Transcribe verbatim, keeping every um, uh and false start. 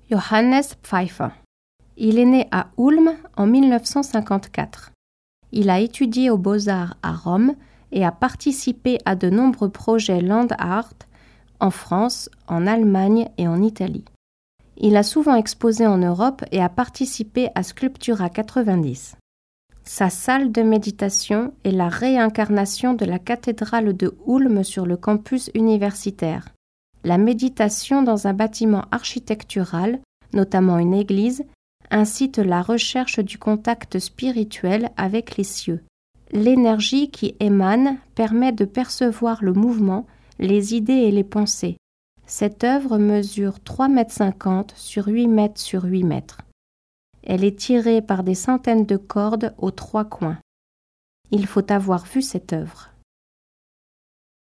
Johannes Pfeiffer. Il est né à Ulm en mille neuf cent cinquante-quatre. Il a étudié aux Beaux-Arts à Rome et a participé à de nombreux projets land art en France, en Allemagne et en Italie. Il a souvent exposé en Europe et a participé à Sculptura quatre-vingt-dix. Sa salle de méditation est la réincarnation de la cathédrale de Ulm sur le campus universitaire. La méditation dans un bâtiment architectural, notamment une église, incite la recherche du contact spirituel avec les cieux. L'énergie qui émane permet de percevoir le mouvement, les idées et les pensées. Cette œuvre mesure trois mètres cinquante sur huit mètres sur huit mètres. Elle est tirée par des centaines de cordes aux trois coins. Il faut avoir vu cette œuvre.